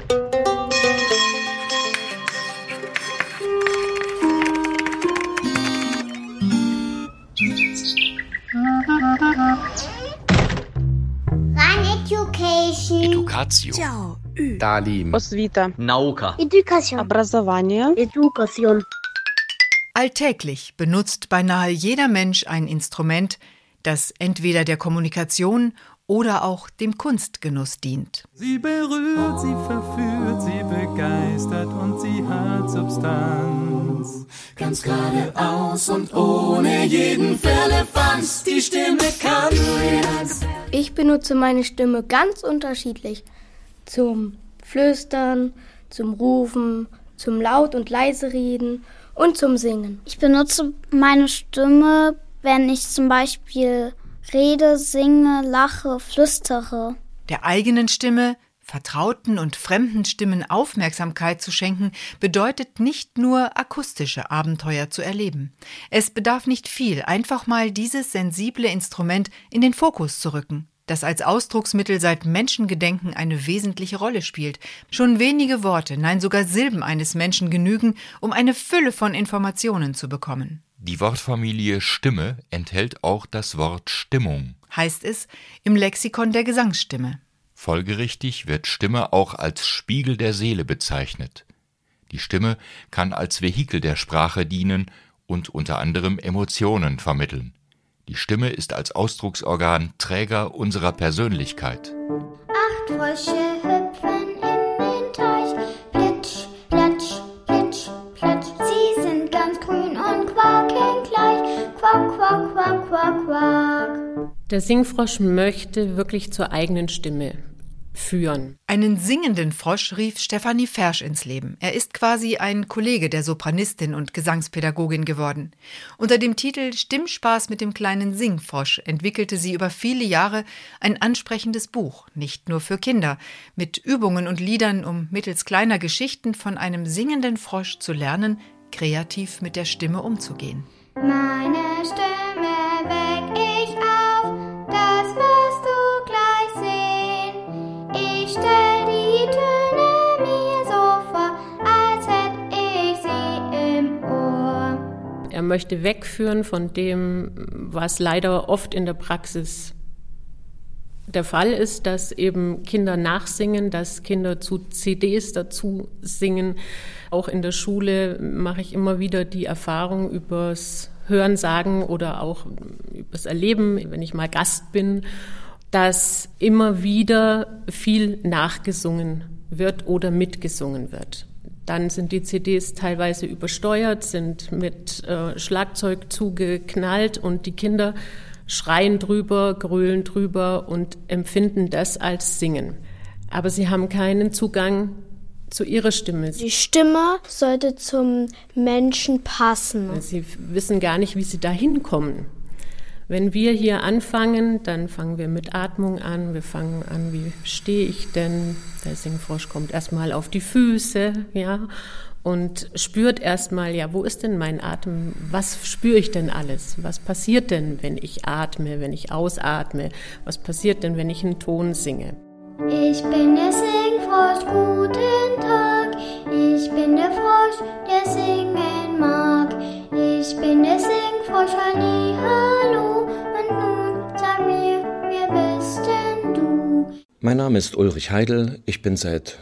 Education. Talim. Osvita. Nauka. Education. Образование. Education. Alltäglich benutzt beinahe jeder Mensch ein Instrument, das entweder der Kommunikation oder auch dem Kunstgenuss dient. Sie berührt, sie verführt, sie begeistert und sie hat Substanz. Ganz geradeaus und ohne jeden Firlefanz, die Stimme kann. Ich benutze meine Stimme ganz unterschiedlich. Zum Flüstern, zum Rufen, zum laut und leise reden und zum Singen. Ich benutze meine Stimme, wenn ich zum Beispiel rede, singe, lache, flüstere. Der eigenen Stimme, vertrauten und fremden Stimmen Aufmerksamkeit zu schenken, bedeutet nicht nur akustische Abenteuer zu erleben. Es bedarf nicht viel, einfach mal dieses sensible Instrument in den Fokus zu rücken, das als Ausdrucksmittel seit Menschengedenken eine wesentliche Rolle spielt. Schon wenige Worte, nein sogar Silben eines Menschen genügen, um eine Fülle von Informationen zu bekommen. Die Wortfamilie Stimme enthält auch das Wort Stimmung. Heißt es im Lexikon der Gesangsstimme. Folgerichtig wird Stimme auch als Spiegel der Seele bezeichnet. Die Stimme kann als Vehikel der Sprache dienen und unter anderem Emotionen vermitteln. Die Stimme ist als Ausdrucksorgan Träger unserer Persönlichkeit. 8 Frösche hüpfen in den Teich. Plitsch, platsch, plitsch, platsch. Sie sind ganz grün und quaken gleich. Quack, quack, quack, quack, quack. Der Singfrosch möchte wirklich zur eigenen Stimme führen. Einen singenden Frosch rief Stefanie Fersch ins Leben. Er ist quasi ein Kollege der Sopranistin und Gesangspädagogin geworden. Unter dem Titel Stimmspaß mit dem kleinen Singfrosch entwickelte sie über viele Jahre ein ansprechendes Buch, nicht nur für Kinder, mit Übungen und Liedern, um mittels kleiner Geschichten von einem singenden Frosch zu lernen, kreativ mit der Stimme umzugehen. Meine Stimme weck ich auf, das wirst du gleich sehen. Ich stell die Töne mir so vor, als hätt ich sie im Ohr. Er möchte wegführen von dem, was leider oft in der Praxis der Fall ist, dass eben Kinder nachsingen, dass Kinder zu CDs dazu singen. Auch in der Schule mache ich immer wieder die Erfahrung übers Hörensagen oder auch übers Erleben, wenn ich mal Gast bin, dass immer wieder viel nachgesungen wird oder mitgesungen wird. Dann sind die CDs teilweise übersteuert, sind mit Schlagzeug zugeknallt und die Kinder schreien drüber, grölen drüber und empfinden das als Singen. Aber sie haben keinen Zugang zu ihrer Stimme. Die Stimme sollte zum Menschen passen. Sie wissen gar nicht, wie sie da hinkommen. Wenn wir hier anfangen, dann fangen wir mit Atmung an. Wir fangen an, wie stehe ich denn? Der Singfrosch kommt erstmal auf die Füße, ja, und spürt erstmal, ja, wo ist denn mein Atem? Was spüre ich denn alles? Was passiert denn, wenn ich atme, wenn ich ausatme? Was passiert denn, wenn ich einen Ton singe? Ich bin der Singfrosch, guten Tag. Ich bin der Frosch, der singen mag. Ich bin der Singfrosch, halli, hallo. Und nun sag mir, wer bist denn du? Mein Name ist Ulrich Heidel. Ich bin seit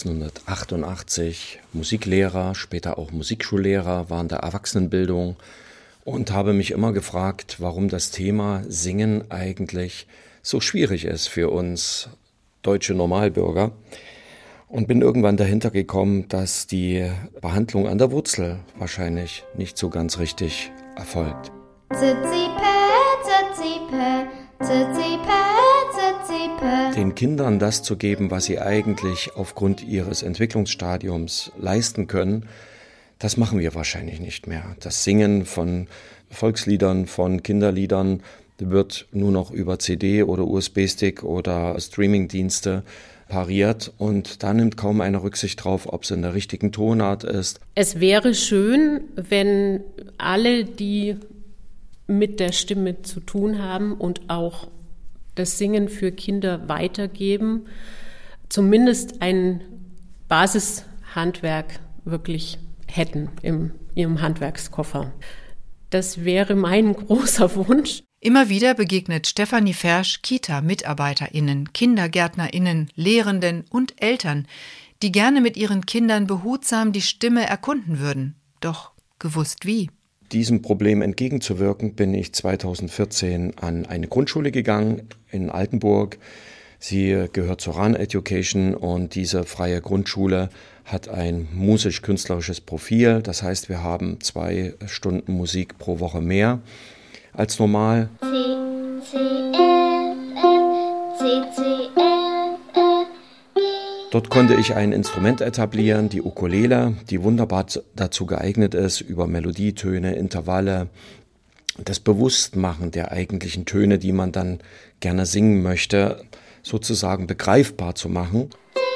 1988 Musiklehrer, später auch Musikschullehrer, war in der Erwachsenenbildung und habe mich immer gefragt, warum das Thema Singen eigentlich so schwierig ist für uns deutsche Normalbürger. Und bin irgendwann dahinter gekommen, dass die Behandlung an der Wurzel wahrscheinlich nicht so ganz richtig erfolgt. Zizipe, zizipe, zizipe, zizipe. Den Kindern das zu geben, was sie eigentlich aufgrund ihres Entwicklungsstadiums leisten können, das machen wir wahrscheinlich nicht mehr. Das Singen von Volksliedern, von Kinderliedern wird nur noch über CD oder USB-Stick oder Streamingdienste pariert und da nimmt kaum einer Rücksicht drauf, ob es in der richtigen Tonart ist. Es wäre schön, wenn alle, die mit der Stimme zu tun haben und auch das Singen für Kinder weitergeben, zumindest ein Basishandwerk wirklich hätten in ihrem Handwerkskoffer. Das wäre mein großer Wunsch. Immer wieder begegnet Stefanie Fersch Kita-MitarbeiterInnen, KindergärtnerInnen, Lehrenden und Eltern, die gerne mit ihren Kindern behutsam die Stimme erkunden würden. Doch gewusst wie. Diesem Problem entgegenzuwirken, bin ich 2014 an eine Grundschule gegangen in Altenburg. Sie gehört zur RAN Education und diese freie Grundschule hat ein musisch-künstlerisches Profil. Das heißt, wir haben 2 Stunden Musik pro Woche mehr als normal. Dort konnte ich ein Instrument etablieren, die Ukulele, die wunderbar dazu geeignet ist, über Melodietöne, Intervalle, das Bewusstmachen der eigentlichen Töne, die man dann gerne singen möchte, sozusagen begreifbar zu machen.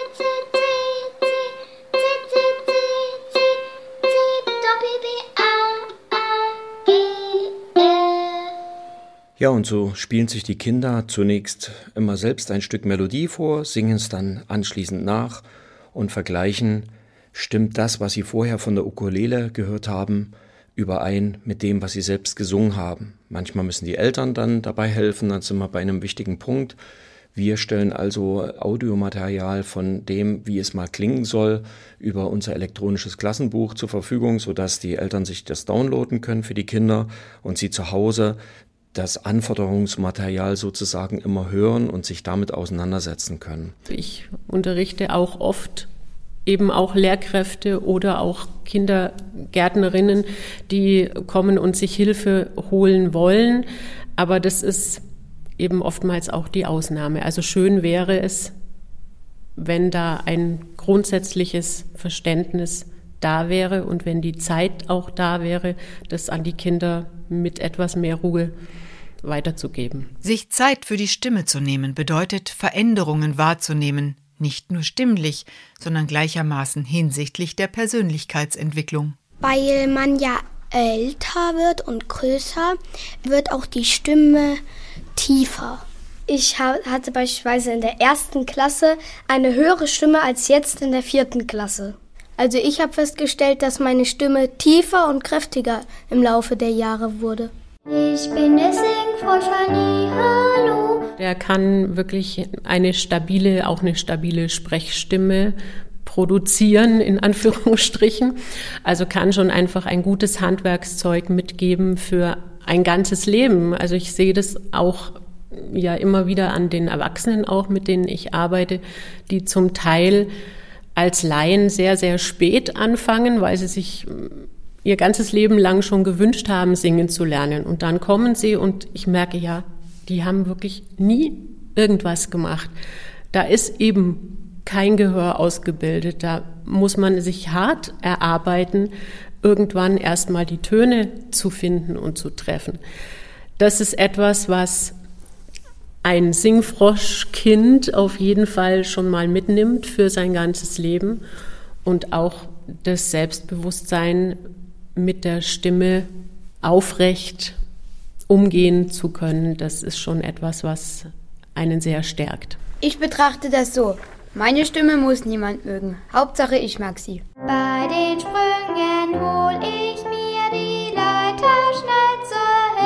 Ja, und so spielen sich die Kinder zunächst immer selbst ein Stück Melodie vor, singen es dann anschließend nach und vergleichen, stimmt das, was sie vorher von der Ukulele gehört haben, überein mit dem, was sie selbst gesungen haben. Manchmal müssen die Eltern dann dabei helfen, dann sind wir bei einem wichtigen Punkt. Wir stellen also Audiomaterial von dem, wie es mal klingen soll, über unser elektronisches Klassenbuch zur Verfügung, sodass die Eltern sich das downloaden können für die Kinder und sie zu Hause das Anforderungsmaterial sozusagen immer hören und sich damit auseinandersetzen können. Ich unterrichte auch oft eben auch Lehrkräfte oder auch Kindergärtnerinnen, die kommen und sich Hilfe holen wollen. Aber das ist eben oftmals auch die Ausnahme. Also schön wäre es, wenn da ein grundsätzliches Verständnis da wäre und wenn die Zeit auch da wäre, das an die Kinder mit etwas mehr Ruhe weiterzugeben. Sich Zeit für die Stimme zu nehmen, bedeutet, Veränderungen wahrzunehmen, nicht nur stimmlich, sondern gleichermaßen hinsichtlich der Persönlichkeitsentwicklung. Weil man ja älter wird und größer, wird auch die Stimme tiefer. Ich hatte beispielsweise in der 1. Klasse eine höhere Stimme als jetzt in der 4. Klasse. Also ich habe festgestellt, dass meine Stimme tiefer und kräftiger im Laufe der Jahre wurde. Ich bin der Singfrosch, hallo. Der kann wirklich eine stabile Sprechstimme produzieren, in Anführungsstrichen. Also kann schon einfach ein gutes Handwerkszeug mitgeben für ein ganzes Leben. Also ich sehe das auch ja immer wieder an den Erwachsenen auch, mit denen ich arbeite, die zum Teil als Laien sehr, sehr spät anfangen, weil sie sich ihr ganzes Leben lang schon gewünscht haben, singen zu lernen. Und dann kommen sie und ich merke ja, die haben wirklich nie irgendwas gemacht. Da ist eben kein Gehör ausgebildet. Da muss man sich hart erarbeiten, irgendwann erstmal die Töne zu finden und zu treffen. Das ist etwas, was ein Singfroschkind auf jeden Fall schon mal mitnimmt für sein ganzes Leben und auch das Selbstbewusstsein, mit der Stimme aufrecht umgehen zu können, das ist schon etwas, was einen sehr stärkt. Ich betrachte das so. Meine Stimme muss niemand mögen. Hauptsache, ich mag sie. Bei den Sprüngen hol ich mir die Leiter schnell zur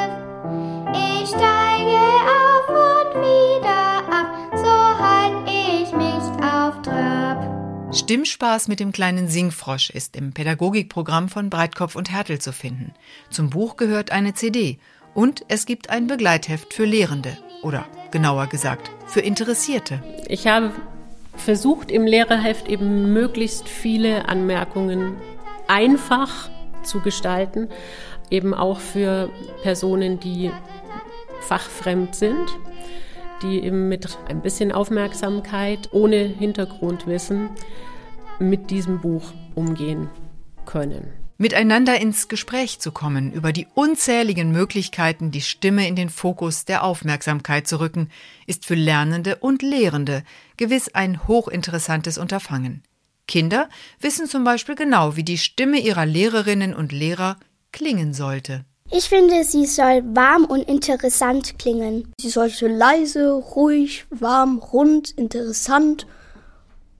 Hilfe. Ich steige auf und wieder ab, so halt ich mich auf Trab. Stimmspaß mit dem kleinen Singfrosch ist im Pädagogikprogramm von Breitkopf und Härtel zu finden. Zum Buch gehört eine CD und es gibt ein Begleitheft für Lehrende oder genauer gesagt für Interessierte. Ich habe versucht, im Lehrerheft eben möglichst viele Anmerkungen einfach zu gestalten, eben auch für Personen, die fachfremd sind, die eben mit ein bisschen Aufmerksamkeit, ohne Hintergrundwissen mit diesem Buch umgehen können. Miteinander ins Gespräch zu kommen über die unzähligen Möglichkeiten, die Stimme in den Fokus der Aufmerksamkeit zu rücken, ist für Lernende und Lehrende gewiss ein hochinteressantes Unterfangen. Kinder wissen zum Beispiel genau, wie die Stimme ihrer Lehrerinnen und Lehrer klingen sollte. Ich finde, sie soll warm und interessant klingen. Sie sollte leise, ruhig, warm, rund, interessant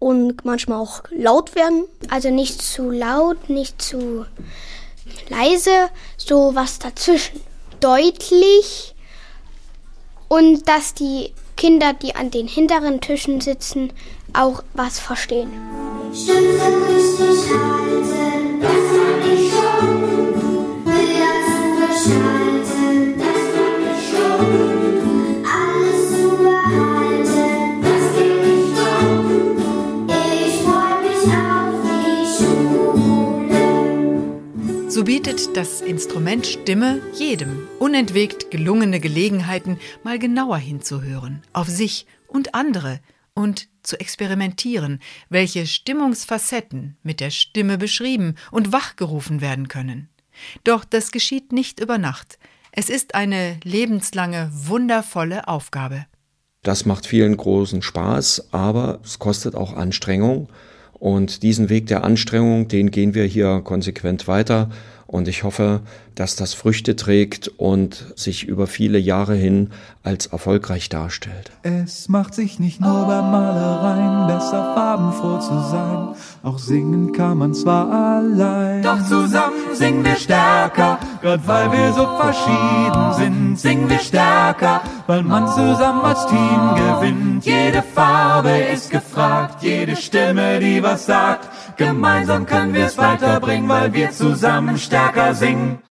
und manchmal auch laut werden. Also nicht zu laut, nicht zu leise, so was dazwischen. Deutlich und dass die Kinder, die an den hinteren Tischen sitzen, auch was verstehen. Stimme muss ich halten, das kann ich schon. Will dazu gestalten, das kann ich schon. Alles zu behalten, das geht nicht doch. Ich freu mich auf die Schule. So bietet das Instrument Stimme jedem unentwegt gelungene Gelegenheiten, mal genauer hinzuhören, auf sich und andere und zu experimentieren, welche Stimmungsfacetten mit der Stimme beschrieben und wachgerufen werden können. Doch das geschieht nicht über Nacht. Es ist eine lebenslange, wundervolle Aufgabe. Das macht vielen großen Spaß, aber es kostet auch Anstrengung. Und diesen Weg der Anstrengung, den gehen wir hier konsequent weiter. Und ich hoffe, dass das Früchte trägt und sich über viele Jahre hin als erfolgreich darstellt. Es macht sich nicht nur bei Malereien besser, farbenfroh zu sein. Auch singen kann man zwar allein, doch zusammen singen wir stärker. Gerade weil wir so verschieden sind, singen wir stärker. Weil man zusammen als Team gewinnt. Jede Farbe ist gefragt, jede Stimme, die was sagt. Gemeinsam können wir es weiterbringen, weil wir zusammen stärker singen.